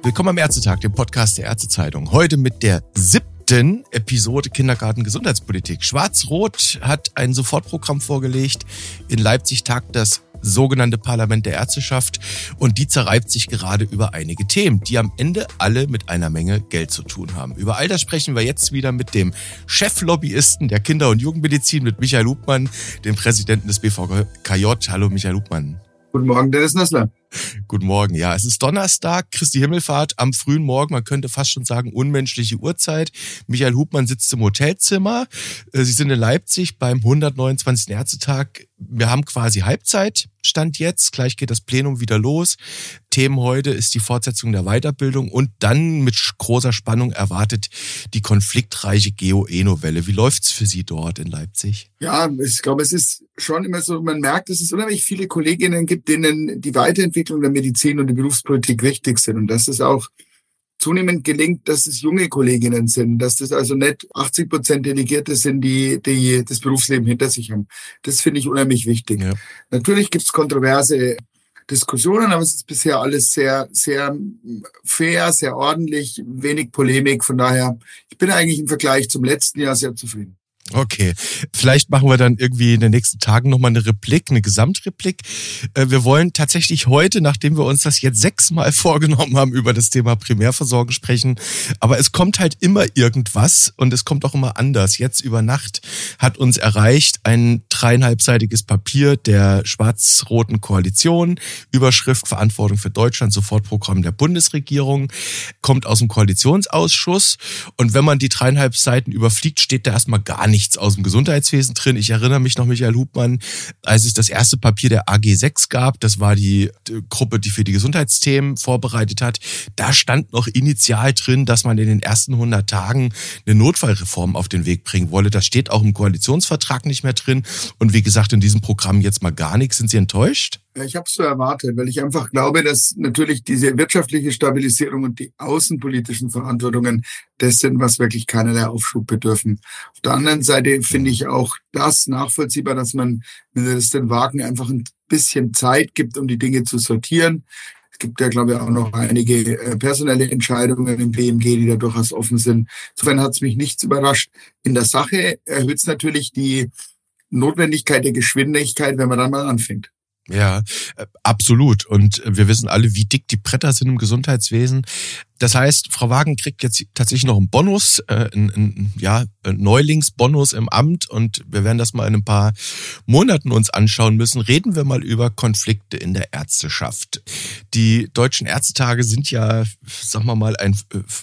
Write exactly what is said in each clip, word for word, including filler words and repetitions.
Willkommen am Ärztetag, dem Podcast der Ärztezeitung. Heute mit der siebten Episode Kindergarten Gesundheitspolitik. Schwarz-Rot hat ein Sofortprogramm vorgelegt. In Leipzig tagt das sogenannte Parlament der Ärzteschaft und die zerreibt sich gerade über einige Themen, die am Ende alle mit einer Menge Geld zu tun haben. Über all das sprechen wir jetzt wieder mit dem Cheflobbyisten der Kinder- und Jugendmedizin, mit Michael Hubmann, dem Präsidenten des B V K J. Hallo Michael Hubmann. Guten Morgen, Dennis Nössler. Guten Morgen. Ja, es ist Donnerstag, Christi Himmelfahrt am frühen Morgen. Man könnte fast schon sagen, unmenschliche Uhrzeit. Michael Hubmann sitzt im Hotelzimmer. Sie sind in Leipzig beim hundertneunundzwanzigsten Ärztetag. Wir haben quasi Halbzeit, Stand jetzt. Gleich geht das Plenum wieder los. Themen heute ist die Fortsetzung der Weiterbildung und dann mit großer Spannung erwartet die konfliktreiche G O E-Novelle. Wie läuft's für Sie dort in Leipzig? Ja, ich glaube, es ist schon immer so, man merkt, dass es unheimlich viele Kolleginnen gibt, denen die Weiterentwicklung der Medizin und die Berufspolitik wichtig sind. Und dass es auch zunehmend gelingt, dass es junge Kolleginnen sind, dass das also nicht achtzig Prozent Delegierte sind, die, die das Berufsleben hinter sich haben. Das finde ich unheimlich wichtig. Ja. Natürlich gibt es kontroverse Diskussionen, aber es ist bisher alles sehr, sehr fair, sehr ordentlich, wenig Polemik. Von daher, ich bin eigentlich im Vergleich zum letzten Jahr sehr zufrieden. Okay, vielleicht machen wir dann irgendwie in den nächsten Tagen nochmal eine Replik, eine Gesamtreplik. Wir wollen tatsächlich heute, nachdem wir uns das jetzt sechsmal vorgenommen haben, über das Thema Primärversorgung sprechen. Aber es kommt halt immer irgendwas und es kommt auch immer anders. Jetzt über Nacht hat uns erreicht ein dreieinhalbseitiges Papier der schwarz-roten Koalition. Überschrift Verantwortung für Deutschland, Sofortprogramm der Bundesregierung. Kommt aus dem Koalitionsausschuss. Und wenn man die dreieinhalb Seiten überfliegt, steht da erstmal gar nichts. nichts aus dem Gesundheitswesen drin. Ich erinnere mich noch, Michael Hubmann, als es das erste Papier der A G sechs gab, das war die Gruppe, die für die Gesundheitsthemen vorbereitet hat, da stand noch initial drin, dass man in den ersten hundert Tagen eine Notfallreform auf den Weg bringen wolle. Das steht auch im Koalitionsvertrag nicht mehr drin. Und wie gesagt, in diesem Programm jetzt mal gar nichts. Sind Sie enttäuscht? Ich habe es so erwartet, weil ich einfach glaube, dass natürlich diese wirtschaftliche Stabilisierung und die außenpolitischen Verantwortungen das sind, was wirklich keinerlei Aufschub bedürfen. Auf der anderen Seite finde ich auch das nachvollziehbar, dass man, wenn wir das denn wagen, einfach ein bisschen Zeit gibt, um die Dinge zu sortieren. Es gibt ja, glaube ich, auch noch einige personelle Entscheidungen im B M G, die da durchaus offen sind. Insofern hat es mich nichts überrascht. In der Sache erhöht es natürlich die Notwendigkeit der Geschwindigkeit, wenn man dann mal anfängt. Ja, absolut. Und wir wissen alle, wie dick die Bretter sind im Gesundheitswesen. Das heißt, Frau Wagen kriegt jetzt tatsächlich noch einen Bonus, äh, einen, einen ja, Neulingsbonus im Amt und wir werden das mal in ein paar Monaten uns anschauen müssen. Reden wir mal über Konflikte in der Ärzteschaft. Die deutschen Ärztetage sind ja, sagen wir mal, ein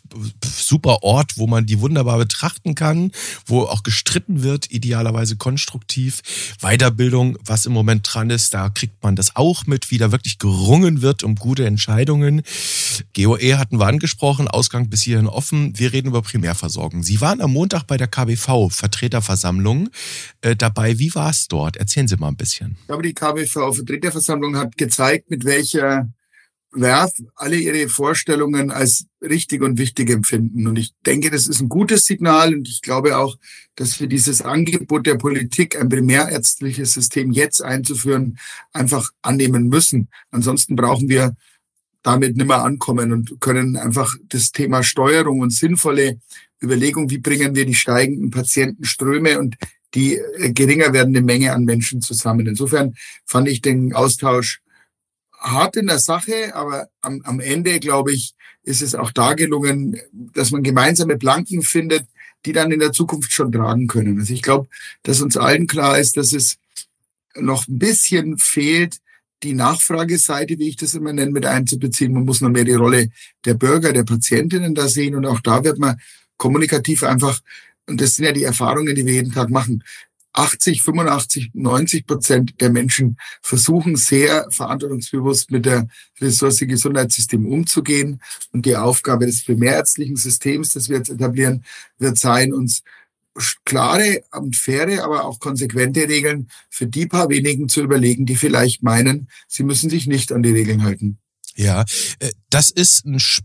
super Ort, wo man die wunderbar betrachten kann, wo auch gestritten wird, idealerweise konstruktiv. Weiterbildung, was im Moment dran ist, da kriegt man das auch mit, wie da wirklich gerungen wird um gute Entscheidungen. G O E hatten wir angesprochen. gesprochen, Ausgang bis hierhin offen. Wir reden über Primärversorgung. Sie waren am Montag bei der K B V-Vertreterversammlung äh, dabei. Wie war es dort? Erzählen Sie mal ein bisschen. Ich glaube, die K B V-Vertreterversammlung hat gezeigt, mit welcher Werf alle ihre Vorstellungen als richtig und wichtig empfinden. Und ich denke, das ist ein gutes Signal. Und ich glaube auch, dass wir dieses Angebot der Politik, ein primärärztliches System jetzt einzuführen, einfach annehmen müssen. Ansonsten brauchen wir damit nicht mehr ankommen und können einfach das Thema Steuerung und sinnvolle Überlegung, wie bringen wir die steigenden Patientenströme und die geringer werdende Menge an Menschen zusammen. Insofern fand ich den Austausch hart in der Sache, aber am, am Ende, glaube ich, ist es auch da gelungen, dass man gemeinsame Planken findet, die dann in der Zukunft schon tragen können. Also ich glaube, dass uns allen klar ist, dass es noch ein bisschen fehlt, die Nachfrageseite, wie ich das immer nenne, mit einzubeziehen. Man muss noch mehr die Rolle der Bürger, der Patientinnen da sehen. Und auch da wird man kommunikativ einfach, und das sind ja die Erfahrungen, die wir jeden Tag machen, achtzig, fünfundachtzig, neunzig Prozent der Menschen versuchen sehr verantwortungsbewusst mit der Ressource Gesundheitssystem umzugehen. Und die Aufgabe des primärärztlichen Systems, das wir jetzt etablieren, wird sein, uns klare und faire, aber auch konsequente Regeln für die paar wenigen zu überlegen, die vielleicht meinen, sie müssen sich nicht an die Regeln halten. Ja, das ist ein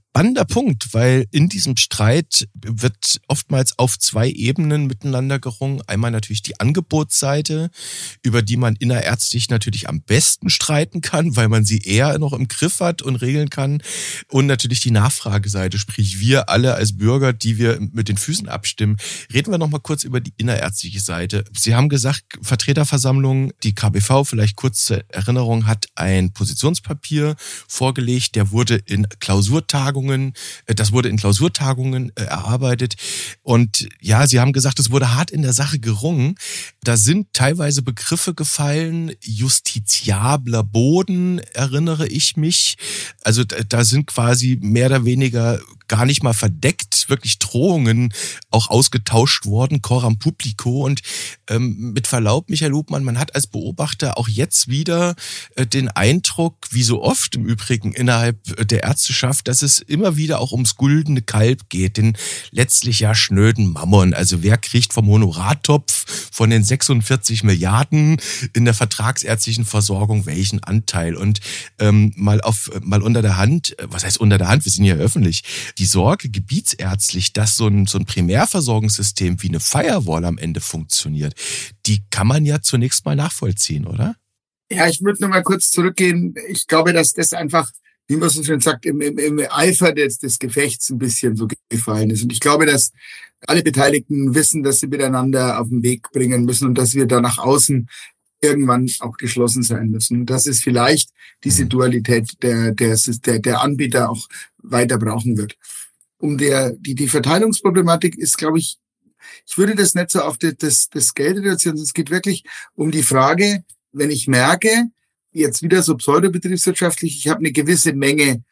spannender Punkt, weil in diesem Streit wird oftmals auf zwei Ebenen miteinander gerungen. Einmal natürlich die Angebotsseite, über die man innerärztlich natürlich am besten streiten kann, weil man sie eher noch im Griff hat und regeln kann. Und natürlich die Nachfrageseite, sprich wir alle als Bürger, die wir mit den Füßen abstimmen. Reden wir noch mal kurz über die innerärztliche Seite. Sie haben gesagt, Vertreterversammlung, die K B V, vielleicht kurz zur Erinnerung, hat ein Positionspapier vorgelegt, der wurde in Klausurtagungen, das wurde in Klausurtagungen erarbeitet. Und ja, Sie haben gesagt, es wurde hart in der Sache gerungen. Da sind teilweise Begriffe gefallen, justiziabler Boden, erinnere ich mich. Also da sind quasi mehr oder weniger gar nicht mal verdeckt, wirklich Drohungen auch ausgetauscht worden, coram publico. Und ähm, mit Verlaub, Michael Hubmann, man hat als Beobachter auch jetzt wieder äh, den Eindruck, wie so oft im Übrigen innerhalb der Ärzteschaft, dass es immer wieder auch ums güldene Kalb geht, den letztlich ja schnöden Mammon. Also wer kriegt vom Honorartopf von den sechsundvierzig Milliarden in der vertragsärztlichen Versorgung welchen Anteil? Und ähm, mal auf mal unter der Hand, was heißt unter der Hand, wir sind ja öffentlich, die Sorge gebietsärztlich, dass so ein, so ein Primärversorgungssystem wie eine Firewall am Ende funktioniert, die kann man ja zunächst mal nachvollziehen, oder? Ja, ich würde noch mal kurz zurückgehen. Ich glaube, dass das einfach, wie man so schön sagt, im, im, im Eifer des, des Gefechts ein bisschen so gefallen ist. Und ich glaube, dass alle Beteiligten wissen, dass sie miteinander auf den Weg bringen müssen und dass wir da nach außen irgendwann auch geschlossen sein müssen. Das ist vielleicht diese Dualität der, der, der, der Anbieter auch weiter brauchen wird. Um der, die, die Verteilungsproblematik ist, glaube ich, ich würde das nicht so auf das, das, das Geld reduzieren. Es geht wirklich um die Frage, wenn ich merke, jetzt wieder so pseudobetriebswirtschaftlich, ich habe eine gewisse Menge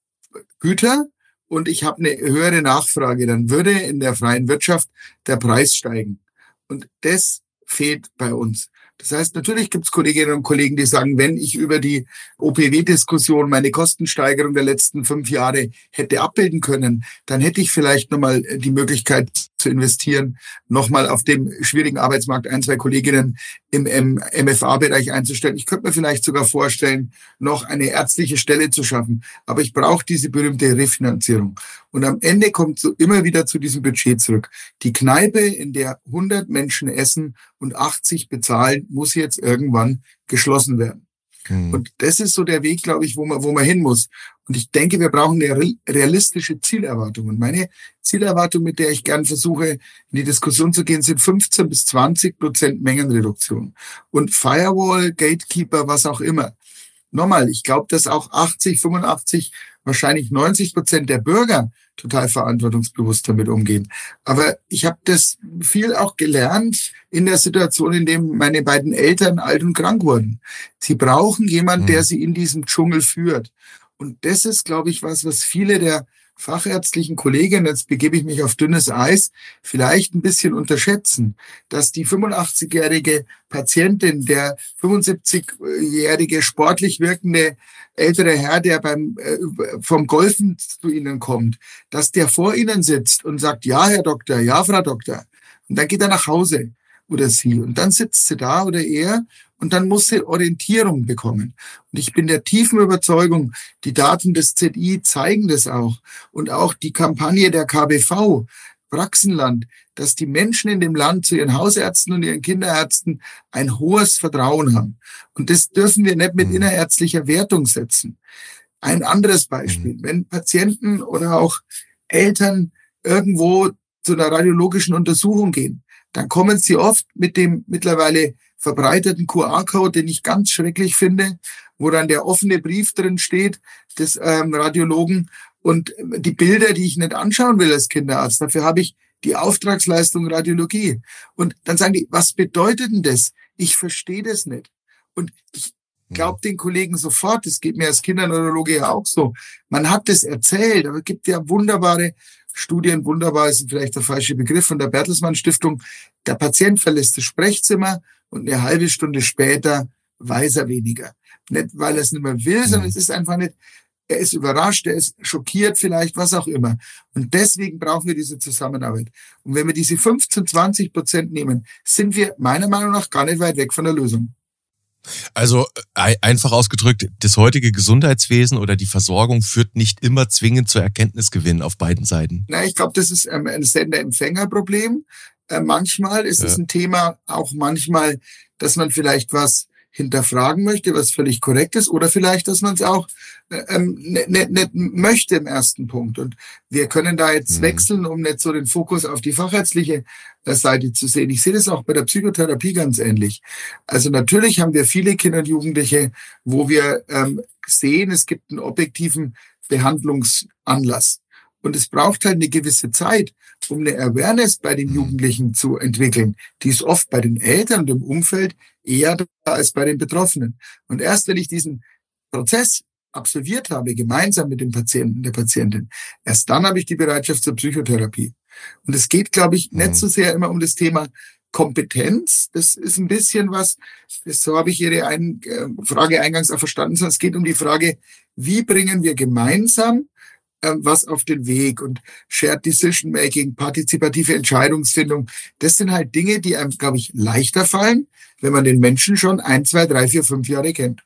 Güter und ich habe eine höhere Nachfrage, dann würde in der freien Wirtschaft der Preis steigen. Und das fehlt bei uns. Das heißt, natürlich gibt es Kolleginnen und Kollegen, die sagen, wenn ich über die O P W-Diskussion meine Kostensteigerung der letzten fünf Jahre hätte abbilden können, dann hätte ich vielleicht nochmal die Möglichkeit zu investieren, nochmal auf dem schwierigen Arbeitsmarkt ein, zwei Kolleginnen im M F A-Bereich einzustellen. Ich könnte mir vielleicht sogar vorstellen, noch eine ärztliche Stelle zu schaffen. Aber ich brauche diese berühmte Refinanzierung. Und am Ende kommt so immer wieder zu diesem Budget zurück. Die Kneipe, in der hundert Menschen essen und achtzig bezahlen, muss jetzt irgendwann geschlossen werden. Mhm. Und das ist so der Weg, glaube ich, wo man, wo man hin muss. Und ich denke, wir brauchen eine realistische Zielerwartung. Und meine Zielerwartung, mit der ich gern versuche, in die Diskussion zu gehen, sind fünfzehn bis zwanzig Prozent Mengenreduktion. Und Firewall, Gatekeeper, was auch immer. Nochmal, ich glaube, dass auch achtzig, fünfundachtzig, wahrscheinlich neunzig Prozent der Bürger total verantwortungsbewusst damit umgehen. Aber ich habe das viel auch gelernt in der Situation, in der meine beiden Eltern alt und krank wurden. Sie brauchen jemanden, der sie in diesem Dschungel führt. Und das ist, glaube ich, was, was viele der fachärztlichen Kollegen, jetzt begebe ich mich auf dünnes Eis, vielleicht ein bisschen unterschätzen, dass die fünfundachtzigjährige Patientin, der fünfundsiebzigjährige sportlich wirkende ältere Herr, der beim äh, vom Golfen zu Ihnen kommt, dass der vor Ihnen sitzt und sagt, ja, Herr Doktor, ja, Frau Doktor. Und dann geht er nach Hause oder sie. Und dann sitzt sie da oder er und dann muss sie Orientierung bekommen. Und ich bin der tiefen Überzeugung, die Daten des Z I zeigen das auch. Und auch die Kampagne der K B V, Praxenland, dass die Menschen in dem Land zu ihren Hausärzten und ihren Kinderärzten ein hohes Vertrauen haben. Und das dürfen wir nicht mit innerärztlicher Wertung setzen. Ein anderes Beispiel, wenn Patienten oder auch Eltern irgendwo zu einer radiologischen Untersuchung gehen, dann kommen sie oft mit dem mittlerweile verbreiteten Q R-Code, den ich ganz schrecklich finde, wo dann der offene Brief drin steht des ähm, Radiologen und die Bilder, die ich nicht anschauen will als Kinderarzt. Dafür habe ich die Auftragsleistung Radiologie. Und dann sagen die, was bedeutet denn das? Ich verstehe das nicht. Und ich glaube den Kollegen sofort, das geht mir als Kinderneurologe ja auch so. Man hat das erzählt, aber es gibt ja wunderbare Studien, wunderbar ist vielleicht der falsche Begriff, von der Bertelsmann Stiftung. Der Patient verlässt das Sprechzimmer und eine halbe Stunde später weiß er weniger. Nicht, weil er es nicht mehr will, sondern es ist einfach nicht, er ist überrascht, er ist schockiert vielleicht, was auch immer. Und deswegen brauchen wir diese Zusammenarbeit. Und wenn wir diese fünfzehn, zwanzig Prozent nehmen, sind wir meiner Meinung nach gar nicht weit weg von der Lösung. Also einfach ausgedrückt, das heutige Gesundheitswesen oder die Versorgung führt nicht immer zwingend zu Erkenntnisgewinn auf beiden Seiten. Na, ich glaube, das ist ein Sender-Empfänger-Problem. Äh, manchmal ist ja. es ein Thema, auch manchmal, dass man vielleicht was hinterfragen möchte, was völlig korrekt ist, oder vielleicht, dass man es auch ähm, nicht, nicht, nicht möchte im ersten Punkt. Und wir können da jetzt mhm. wechseln, um nicht so den Fokus auf die fachärztliche Seite zu sehen. Ich sehe das auch bei der Psychotherapie ganz ähnlich. Also natürlich haben wir viele Kinder und Jugendliche, wo wir ähm, sehen, es gibt einen objektiven Behandlungsanlass. Und es braucht halt eine gewisse Zeit, um eine Awareness bei den Jugendlichen zu entwickeln. Die ist oft bei den Eltern und im Umfeld eher da als bei den Betroffenen. Und erst wenn ich diesen Prozess absolviert habe, gemeinsam mit dem Patienten, der Patientin, erst dann habe ich die Bereitschaft zur Psychotherapie. Und es geht, glaube ich, nicht so sehr immer um das Thema Kompetenz. Das ist ein bisschen was, das, so habe ich Ihre ein, äh, Frage eingangs auch verstanden, sondern es geht um die Frage, wie bringen wir gemeinsam was auf den Weg, und Shared Decision Making, partizipative Entscheidungsfindung, das sind halt Dinge, die einem, glaube ich, leichter fallen, wenn man den Menschen schon ein, zwei, drei, vier, fünf Jahre kennt.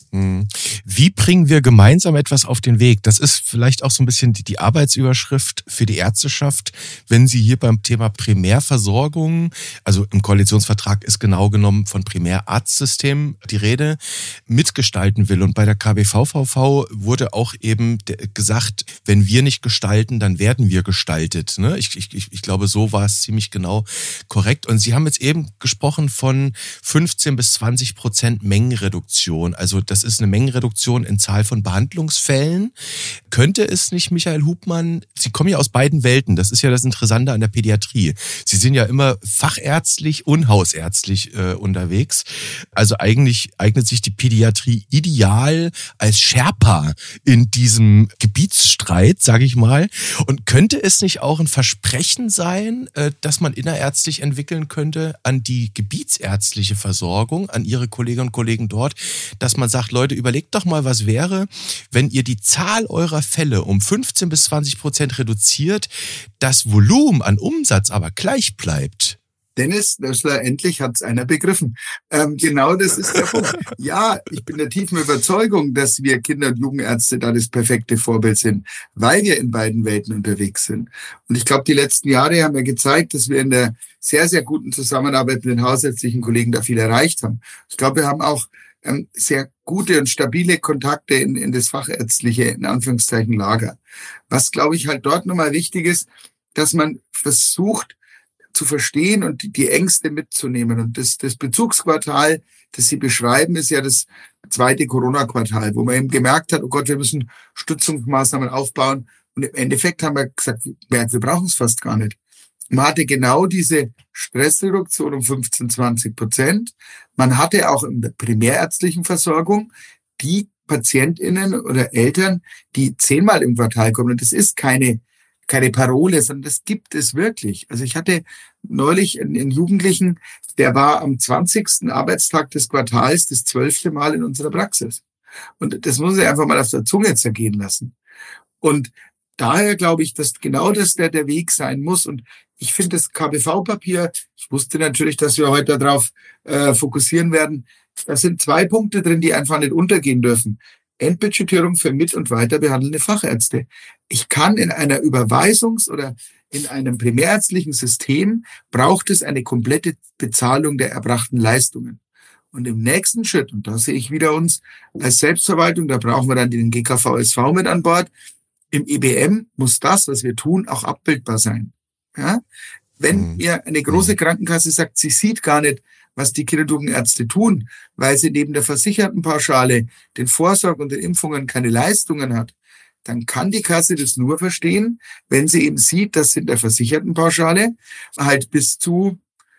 Wie bringen wir gemeinsam etwas auf den Weg? Das ist vielleicht auch so ein bisschen die, die Arbeitsüberschrift für die Ärzteschaft, wenn sie hier beim Thema Primärversorgung, also im Koalitionsvertrag ist genau genommen von Primärarztsystemen die Rede, mitgestalten will. Und bei der K B V V V wurde auch eben gesagt, wenn wir nicht gestalten, dann werden wir gestaltet. Ne? Ich, ich, ich glaube, so war es ziemlich genau korrekt. Und Sie haben jetzt eben gesprochen von fünfzehn bis zwanzig Prozent Mengenreduktion. Also das ist eine Mengenreduktion in Zahl von Behandlungsfällen. Könnte es nicht, Michael Hubmann, Sie kommen ja aus beiden Welten, das ist ja das Interessante an der Pädiatrie. Sie sind ja immer fachärztlich und hausärztlich äh, unterwegs. Also eigentlich eignet sich die Pädiatrie ideal als Sherpa in diesem Gebietsstreit, sage ich mal. Und könnte es nicht auch ein Versprechen sein, äh, dass man innerärztlich entwickeln könnte an die gebietsärztliche Versorgung, an Ihre Kolleginnen und Kollegen dort, dass man sagt, Leute, überlegt doch mal, was wäre, wenn ihr die Zahl eurer Fälle um fünfzehn bis zwanzig Prozent reduziert, das Volumen an Umsatz aber gleich bleibt. Dennis Nössler, endlich hat's einer begriffen. Ähm, genau das ist der Punkt. Ja, ich bin der tiefen Überzeugung, dass wir Kinder- und Jugendärzte da das perfekte Vorbild sind, weil wir in beiden Welten unterwegs sind. Und ich glaube, die letzten Jahre haben ja gezeigt, dass wir in der sehr, sehr guten Zusammenarbeit mit den hausärztlichen Kollegen da viel erreicht haben. Ich glaube, wir haben auch ähm, sehr gute und stabile Kontakte in, in das fachärztliche, in Anführungszeichen, Lager. Was, glaube ich, halt dort nochmal wichtig ist, dass man versucht, zu verstehen und die, die Ängste mitzunehmen. Und das, das Bezugsquartal, das Sie beschreiben, ist ja das zweite Corona-Quartal, wo man eben gemerkt hat, oh Gott, wir müssen Stützungsmaßnahmen aufbauen. Und im Endeffekt haben wir gesagt, wir, wir brauchen es fast gar nicht. Man hatte genau diese Stressreduktion um fünfzehn, zwanzig Prozent. Man hatte auch in der primärärztlichen Versorgung die PatientInnen oder Eltern, die zehnmal im Quartal kommen. Und das ist keine keine Parole, sondern das gibt es wirklich. Also ich hatte neulich einen, einen Jugendlichen, der war am zwanzigsten Arbeitstag des Quartals das zwölfte Mal in unserer Praxis. Und das muss ich einfach mal auf der Zunge zergehen lassen. Und daher glaube ich, dass genau das der, der Weg sein muss. Und ich finde das K B V-Papier, ich wusste natürlich, dass wir heute darauf äh, fokussieren werden, da sind zwei Punkte drin, die einfach nicht untergehen dürfen. Endbudgetierung für mit- und weiter behandelnde Fachärzte. Ich kann in einer Überweisungs- oder in einem primärärztlichen System, braucht es eine komplette Bezahlung der erbrachten Leistungen. Und im nächsten Schritt, und da sehe ich wieder uns als Selbstverwaltung, da brauchen wir dann den G K V S V mit an Bord, im E B M muss das, was wir tun, auch abbildbar sein. Ja? Wenn mir eine große Krankenkasse sagt, sie sieht gar nicht, was die Kinder- und Jugendärzte tun, weil sie neben der Versichertenpauschale, den Vorsorge und den Impfungen keine Leistungen hat, dann kann die Kasse das nur verstehen, wenn sie eben sieht, dass in der Versichertenpauschale halt bis zu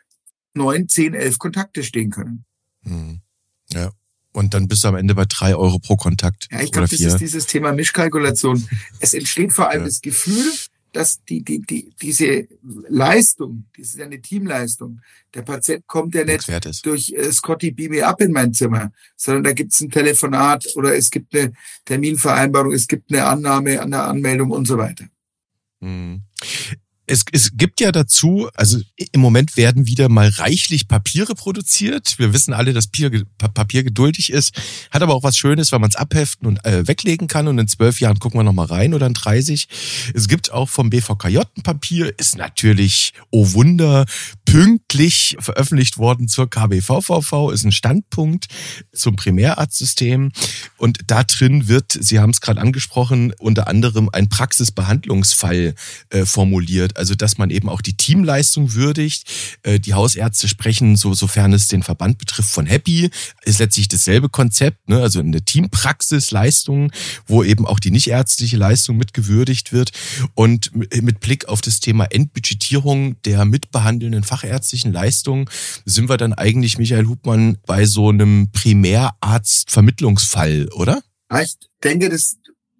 neun, zehn, elf Kontakte stehen können. Ja. Und dann bist du am Ende bei drei Euro pro Kontakt. Ja, ich glaube, das ist dieses Thema Mischkalkulation. Es entsteht vor allem ja. das Gefühl, dass die, die, die, diese Leistung, das ist ja eine Teamleistung. Der Patient kommt ja nicht durch äh, Scotty, beam me up in mein Zimmer, sondern da gibt es ein Telefonat oder es gibt eine Terminvereinbarung, es gibt eine Annahme an der Anmeldung und so weiter. Mhm. Es, es gibt ja dazu, also im Moment werden wieder mal reichlich Papiere produziert. Wir wissen alle, dass Papier, Papier geduldig ist, hat aber auch was Schönes, weil man es abheften und äh, weglegen kann und in zwölf Jahren gucken wir nochmal rein oder in dreißig. Es gibt auch vom B V K J ein Papier, ist natürlich, oh Wunder, pünktlich veröffentlicht worden zur K B V V V, ist ein Standpunkt zum Primärarztsystem und da drin wird, Sie haben es gerade angesprochen, unter anderem ein Praxisbehandlungsfall äh, formuliert, also dass man eben auch die Teamleistung würdigt. Äh, die Hausärzte sprechen, so, sofern es den Verband betrifft, von Happy, ist letztlich dasselbe Konzept, ne? Also eine Teampraxisleistung, wo eben auch die nichtärztliche Leistung mit gewürdigt wird und mit Blick auf das Thema Entbudgetierung der mitbehandelnden fachärztlichen Leistungen sind wir dann eigentlich, Michael Hubmann, bei so einem Primärarztvermittlungsfall, oder? Ich denke, das,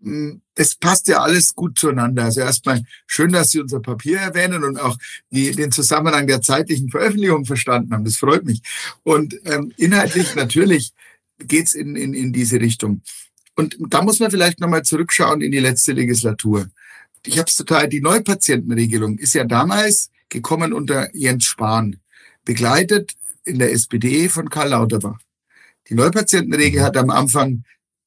das passt ja alles gut zueinander. Also erstmal schön, dass Sie unser Papier erwähnen und auch die, den Zusammenhang der zeitlichen Veröffentlichung verstanden haben. Das freut mich. Und ähm, inhaltlich natürlich geht's in, in, in diese Richtung. Und da muss man vielleicht nochmal zurückschauen in die letzte Legislatur. Ich habe es total, die Neupatientenregelung ist ja damals gekommen unter Jens Spahn, begleitet in der S P D von Karl Lauterbach. Die Neupatientenregel hat am Anfang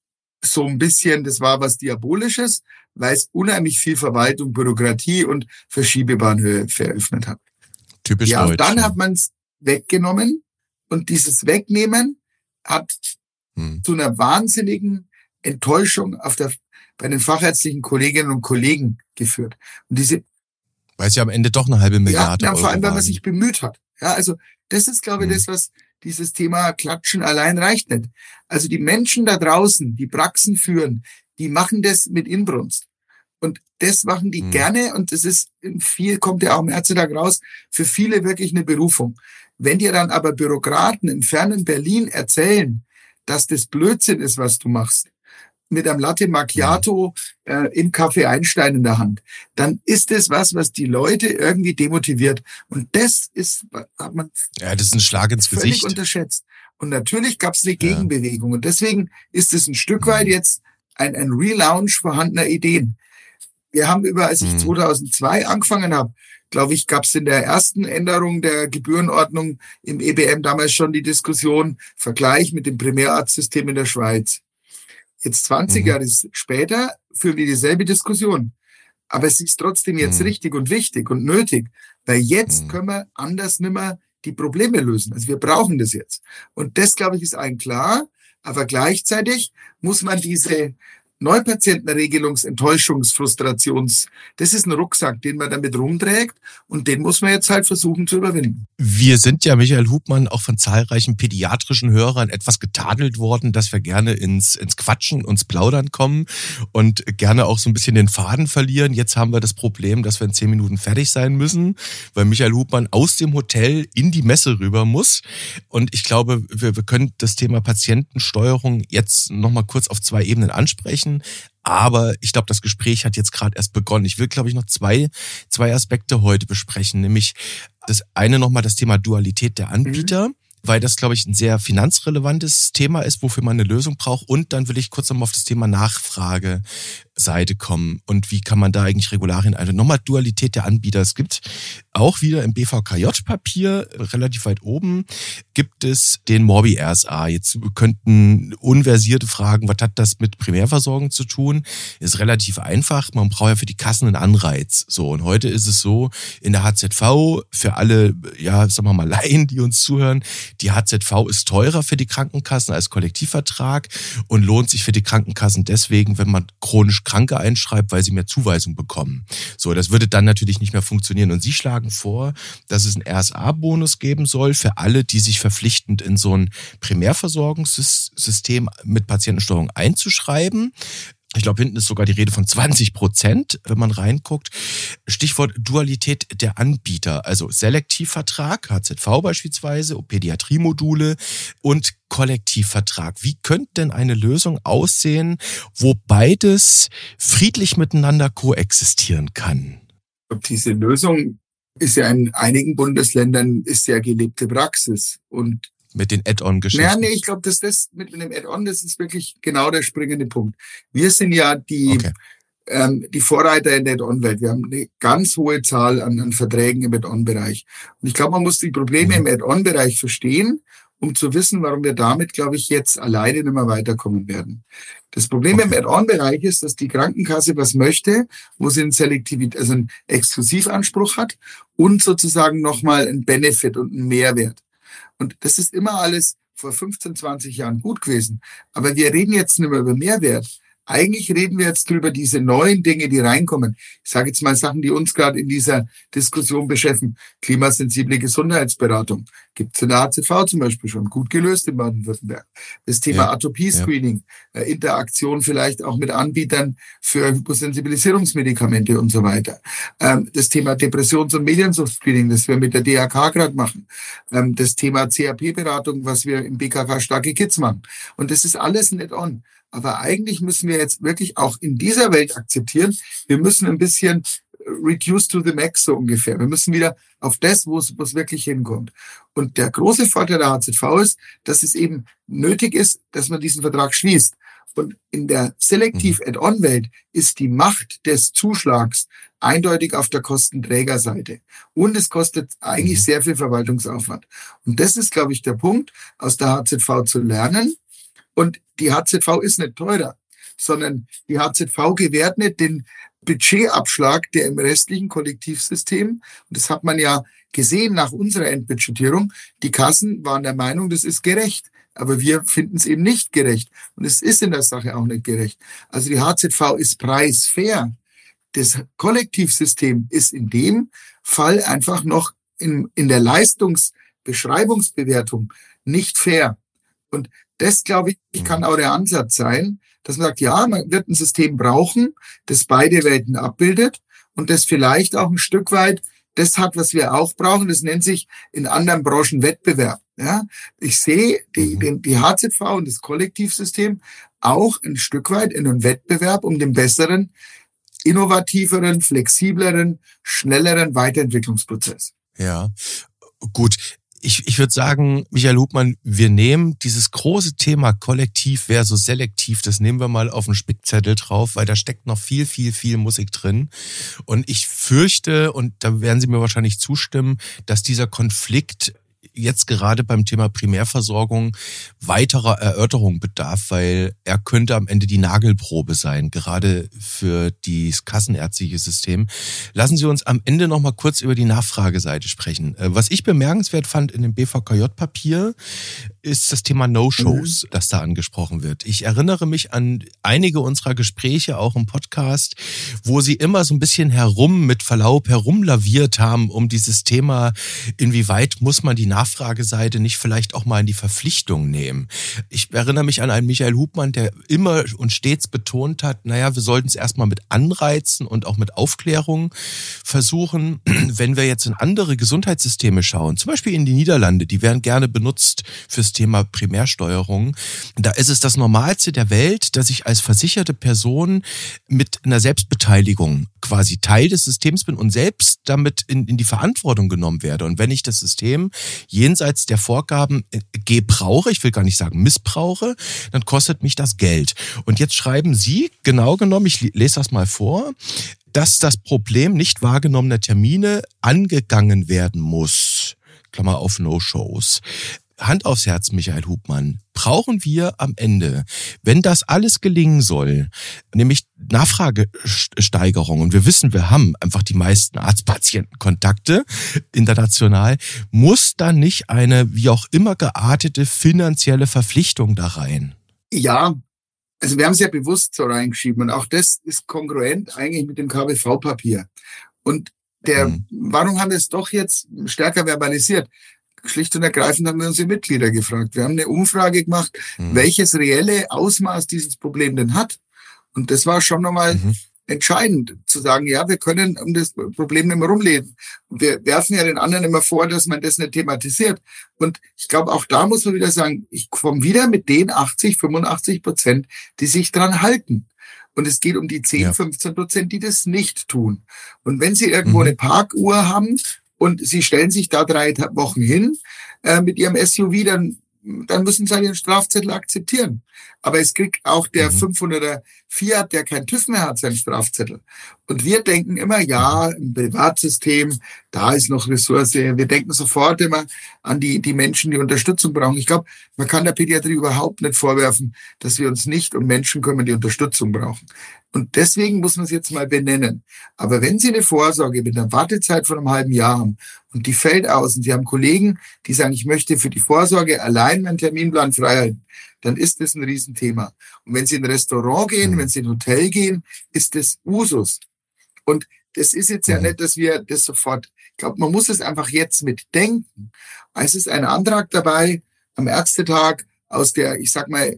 so ein bisschen, das war was Diabolisches, weil es unheimlich viel Verwaltung, Bürokratie und Verschiebebahnhöfe eröffnet hat. Typisch ja, deutsch. Und dann hat man es weggenommen und dieses Wegnehmen hat hm. zu einer wahnsinnigen Enttäuschung auf der, bei den fachärztlichen Kolleginnen und Kollegen geführt. Und diese, weil es ja am Ende doch eine halbe Milliarde ja, Euro vor allem, weil man waren. sich bemüht hat. Ja, also das ist, glaube ich, hm. das, was dieses Thema Klatschen allein reicht nicht. Also die Menschen da draußen, die Praxen führen, die machen das mit Inbrunst. Und das machen die hm. gerne und das ist, viel kommt ja auch im Ärztetag raus, für viele wirklich eine Berufung. Wenn dir dann aber Bürokraten im fernen Berlin erzählen, dass das Blödsinn ist, was du machst, mit einem Latte Macchiato äh, im Café Einstein in der Hand, dann ist das was, was die Leute irgendwie demotiviert. Und das ist, hat man ja, das ist ein Schlag ins völlig Gesicht. unterschätzt. Und natürlich gab es eine Gegenbewegung. Und deswegen ist es ein Stück weit jetzt ein, ein Relaunch vorhandener Ideen. Wir haben über, als ich mhm. zweitausendzwei angefangen habe, glaube ich, gab es in der ersten Änderung der Gebührenordnung im E B M damals schon die Diskussion, Vergleich mit dem Primärarztsystem in der Schweiz. Jetzt zwanzig mhm. Jahre später führen wir dieselbe Diskussion. Aber es ist trotzdem jetzt mhm. richtig und wichtig und nötig, weil jetzt mhm. können wir anders nimmer die Probleme lösen. Also wir brauchen das jetzt. Und das, glaube ich, ist allen klar. Aber gleichzeitig muss man diese Neupatientenregelungs-, Enttäuschungs-, Frustrations-, das ist ein Rucksack, den man damit rumträgt und den muss man jetzt halt versuchen zu überwinden. Wir sind ja, Michael Hubmann, auch von zahlreichen pädiatrischen Hörern etwas getadelt worden, dass wir gerne ins, ins Quatschen, ins Plaudern kommen und gerne auch so ein bisschen den Faden verlieren. Jetzt haben wir das Problem, dass wir in zehn Minuten fertig sein müssen, weil Michael Hubmann aus dem Hotel in die Messe rüber muss. Und ich glaube, wir, wir können das Thema Patientensteuerung jetzt nochmal kurz auf zwei Ebenen ansprechen. Aber ich glaube, das Gespräch hat jetzt gerade erst begonnen. Ich will, glaube ich, noch zwei, zwei Aspekte heute besprechen. Nämlich das eine nochmal das Thema Dualität der Anbieter, mhm. weil das, glaube ich, ein sehr finanzrelevantes Thema ist, wofür man eine Lösung braucht. Und dann will ich kurz nochmal auf das Thema Nachfrageseite kommen. Und wie kann man da eigentlich Regularien einführen? Nochmal Dualität der Anbieter. Es gibt auch wieder im B V K J-Papier, relativ weit oben, gibt es den Morbi-R S A. Jetzt könnten unversierte fragen, was hat das mit Primärversorgung zu tun? Ist relativ einfach. Man braucht ja für die Kassen einen Anreiz. So, und heute ist es so, in der H Z V, für alle, ja, sagen wir mal, Laien, die uns zuhören, die H Z V ist teurer für die Krankenkassen als Kollektivvertrag und lohnt sich für die Krankenkassen deswegen, wenn man chronisch Kranke einschreibt, weil sie mehr Zuweisung bekommen. So, das würde dann natürlich nicht mehr funktionieren. Und Sie schlagen vor, dass es einen R S A-Bonus geben soll für alle, die sich verpflichtend in so ein Primärversorgungssystem mit Patientensteuerung einzuschreiben. Ich glaube, hinten ist sogar die Rede von zwanzig Prozent, wenn man reinguckt. Stichwort Dualität der Anbieter, also Selektivvertrag, H Z V beispielsweise, Pädiatriemodule und Kollektivvertrag. Wie könnte denn eine Lösung aussehen, wo beides friedlich miteinander koexistieren kann? Diese Lösung ist ja in einigen Bundesländern ist ja gelebte Praxis und mit den Add-on-Geschichten. Ja, nee, ich glaube, dass das mit dem Add-on, das ist wirklich genau der springende Punkt. Wir sind ja die, okay. ähm, die Vorreiter in der Add-on-Welt. Wir haben eine ganz hohe Zahl an, an Verträgen im Add-on-Bereich. Und ich glaube, man muss die Probleme im Add-on-Bereich verstehen, um zu wissen, warum wir damit, glaube ich, jetzt alleine nicht mehr weiterkommen werden. Das Problem okay. im Add-on-Bereich ist, dass die Krankenkasse was möchte, wo sie einen Selektivität, also einen Exklusivanspruch hat und sozusagen nochmal einen Benefit und einen Mehrwert. Und das ist immer alles vor fünfzehn, zwanzig Jahren gut gewesen. Aber wir reden jetzt nicht mehr über Mehrwert. Eigentlich reden wir jetzt drüber diese neuen Dinge, die reinkommen. Ich sage jetzt mal Sachen, die uns gerade in dieser Diskussion beschäftigen. Klimasensible Gesundheitsberatung. Gibt es in der H Z V zum Beispiel schon. Gut gelöst in Baden-Württemberg. Das Thema ja, Atopie-Screening. Ja. Interaktion vielleicht auch mit Anbietern für Hyposensibilisierungsmedikamente und so weiter. Das Thema Depressions- und Mediensucht-Screening, das wir mit der D A K gerade machen. Das Thema C A P-Beratung, was wir im B K K Starke Kids machen. Und das ist alles ein Add-on. Aber eigentlich müssen wir jetzt wirklich auch in dieser Welt akzeptieren, wir müssen ein bisschen reduce to the max so ungefähr. Wir müssen wieder auf das, wo es, wo es wirklich hinkommt. Und der große Vorteil der H Z V ist, dass es eben nötig ist, dass man diesen Vertrag schließt. Und in der Selektiv-Add-on-Welt ist die Macht des Zuschlags eindeutig auf der Kostenträgerseite. Und es kostet eigentlich sehr viel Verwaltungsaufwand. Und das ist, glaube ich, der Punkt, aus der H Z V zu lernen. Und die H Z V ist nicht teurer, sondern die H Z V gewährt nicht den Budgetabschlag, der im restlichen Kollektivsystem, und das hat man ja gesehen nach unserer Endbudgetierung, die Kassen waren der Meinung, das ist gerecht. Aber wir finden es eben nicht gerecht. Und es ist in der Sache auch nicht gerecht. Also die H Z V ist preisfair. Das Kollektivsystem ist in dem Fall einfach noch in, in der Leistungsbeschreibungsbewertung nicht fair. Und das, glaube ich, kann auch der Ansatz sein, dass man sagt, ja, man wird ein System brauchen, das beide Welten abbildet und das vielleicht auch ein Stück weit das hat, was wir auch brauchen. Das nennt sich in anderen Branchen Wettbewerb. Ja, ich sehe die, die, die H Z V und das Kollektivsystem auch ein Stück weit in einem Wettbewerb um den besseren, innovativeren, flexibleren, schnelleren Weiterentwicklungsprozess. Ja, gut. Ich, ich würde sagen, Michael Hubmann, wir nehmen dieses große Thema Kollektiv versus Selektiv, das nehmen wir mal auf den Spickzettel drauf, weil da steckt noch viel, viel, viel Musik drin. Und ich fürchte, und da werden Sie mir wahrscheinlich zustimmen, dass dieser Konflikt jetzt gerade beim Thema Primärversorgung weiterer Erörterung bedarf, weil er könnte am Ende die Nagelprobe sein, gerade für das kassenärztliche System. Lassen Sie uns am Ende noch mal kurz über die Nachfrageseite sprechen. Was ich bemerkenswert fand in dem B V K J-Papier, ist das Thema No-Shows, mhm. das da angesprochen wird. Ich erinnere mich an einige unserer Gespräche, auch im Podcast, wo Sie immer so ein bisschen herum, mit Verlaub, herumlaviert haben, um dieses Thema, inwieweit muss man die Nachfrageseite nicht vielleicht auch mal in die Verpflichtung nehmen. Ich erinnere mich an einen Michael Hubmann, der immer und stets betont hat, naja, wir sollten es erstmal mit Anreizen und auch mit Aufklärung versuchen. Wenn wir jetzt in andere Gesundheitssysteme schauen, zum Beispiel in die Niederlande, die werden gerne benutzt fürs Thema Primärsteuerung. Da ist es das Normalste der Welt, dass ich als versicherte Person mit einer Selbstbeteiligung quasi Teil des Systems bin und selbst damit in, in die Verantwortung genommen werde. Und wenn ich das System jenseits der Vorgaben gebrauche, ich will gar nicht sagen missbrauche, dann kostet mich das Geld. Und jetzt schreiben Sie, genau genommen, ich lese das mal vor, dass das Problem nicht wahrgenommener Termine angegangen werden muss. Klammer auf No-Shows. Hand aufs Herz, Michael Hubmann, brauchen wir am Ende, wenn das alles gelingen soll, nämlich Nachfragesteigerung, und wir wissen, wir haben einfach die meisten Arzt-Patienten-Kontakte international, muss da nicht eine wie auch immer geartete finanzielle Verpflichtung da rein? Ja, also wir haben es ja bewusst so reingeschrieben und auch das ist kongruent eigentlich mit dem K B V-Papier. Und der, hm. warum haben wir es doch jetzt stärker verbalisiert? Schlicht und ergreifend haben wir unsere Mitglieder gefragt. Wir haben eine Umfrage gemacht, mhm. welches reelle Ausmaß dieses Problem denn hat. Und das war schon nochmal mhm. entscheidend, zu sagen, ja, wir können um das Problem nicht mehr rumleben. Und wir werfen ja den anderen immer vor, dass man das nicht thematisiert. Und ich glaube, auch da muss man wieder sagen, ich komme wieder mit den achtzig, fünfundachtzig Prozent, die sich dran halten. Und es geht um die zehn, ja. fünfzehn Prozent, die das nicht tun. Und wenn Sie irgendwo mhm. eine Parkuhr haben, und Sie stellen sich da drei Wochen hin äh, mit Ihrem S U V, dann, dann müssen Sie halt Ihren Strafzettel akzeptieren. Aber es kriegt auch der Mhm. fünfhunderter Fiat, der kein TÜV mehr hat, seinen Strafzettel. Und wir denken immer, ja, im Privatsystem, da ist noch Ressource. Wir denken sofort immer an die, die Menschen, die Unterstützung brauchen. Ich glaube, man kann der Pädiatrie überhaupt nicht vorwerfen, dass wir uns nicht um Menschen kümmern, die Unterstützung brauchen. Und deswegen muss man es jetzt mal benennen. Aber wenn Sie eine Vorsorge mit einer Wartezeit von einem halben Jahr haben und die fällt aus und Sie haben Kollegen, die sagen, ich möchte für die Vorsorge allein meinen Terminplan frei halten, dann ist das ein Riesenthema. Und wenn Sie in ein Restaurant gehen, Mhm. wenn Sie in ein Hotel gehen, ist das Usus. Und das ist jetzt ja Mhm. nicht, dass wir das sofort, ich glaube, man muss es einfach jetzt mitdenken. Es ist ein Antrag dabei am Ärztetag aus der, ich sag mal,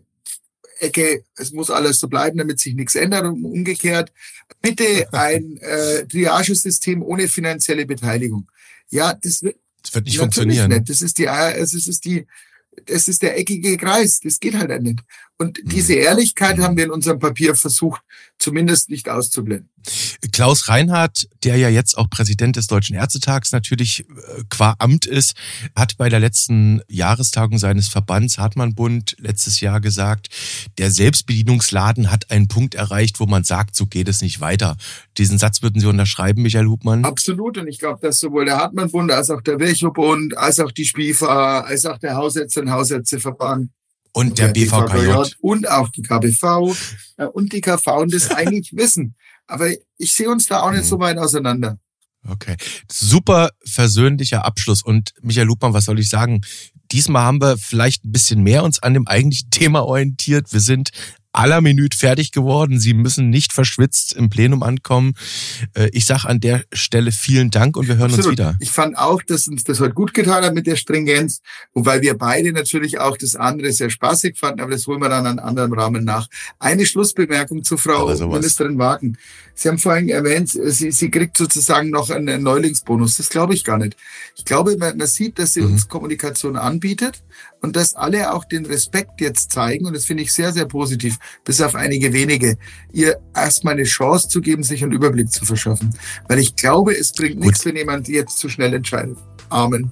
Ecke, es muss alles so bleiben, damit sich nichts ändert und umgekehrt. Bitte ein äh, Triagesystem ohne finanzielle Beteiligung. Ja, das wird Das wird nicht natürlich funktionieren. nicht. Das ist die, es ist, es ist die, es ist der eckige Kreis. Das geht halt nicht. Und diese Ehrlichkeit haben wir in unserem Papier versucht, zumindest nicht auszublenden. Klaus Reinhardt, der ja jetzt auch Präsident des Deutschen Ärztetags natürlich äh, qua Amt ist, hat bei der letzten Jahrestagung seines Verbands Hartmann-Bund letztes Jahr gesagt, der Selbstbedienungsladen hat einen Punkt erreicht, wo man sagt, so geht es nicht weiter. Diesen Satz würden Sie unterschreiben, Michael Hubmann? Absolut. Und ich glaube, dass sowohl der Hartmann-Bund als auch der Virchow-Bund, als auch die SPIFA, als auch der Hausärzte- und Hausärzteverband und der B V K J und auch die K B V äh, und die K V und das eigentlich wissen. Aber ich sehe uns da auch nicht so weit auseinander. Okay, super versöhnlicher Abschluss. Und Michael Hubmann, was soll ich sagen? Diesmal haben wir vielleicht ein bisschen mehr uns an dem eigentlichen Thema orientiert. Wir sind à la Minute fertig geworden. Sie müssen nicht verschwitzt im Plenum ankommen. Ich sage an der Stelle vielen Dank und wir hören Absolut. uns wieder. Ich fand auch, dass uns das heute gut getan hat mit der Stringenz, wobei wir beide natürlich auch das andere sehr spaßig fanden, aber das holen wir dann an einem anderen Rahmen nach. Eine Schlussbemerkung zu Frau Ministerin Wagen. Sie haben vorhin erwähnt, sie, sie kriegt sozusagen noch einen Neulingsbonus. Das glaube ich gar nicht. Ich glaube, man, man sieht, dass sie mhm. uns Kommunikation anbietet und dass alle auch den Respekt jetzt zeigen und das finde ich sehr, sehr positiv, bis auf einige wenige, ihr erstmal eine Chance zu geben, sich einen Überblick zu verschaffen. Weil ich glaube, es bringt Gut. nichts, wenn jemand jetzt zu schnell entscheidet. Amen.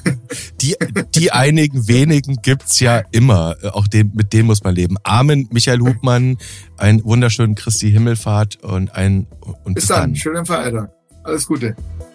Die, die einigen wenigen gibt's ja immer. Auch dem, mit denen muss man leben. Amen, Michael Hubmann. Einen wunderschönen Christi Himmelfahrt und ein und bis, bis dann. dann. Schönen Feiertag. Alles Gute.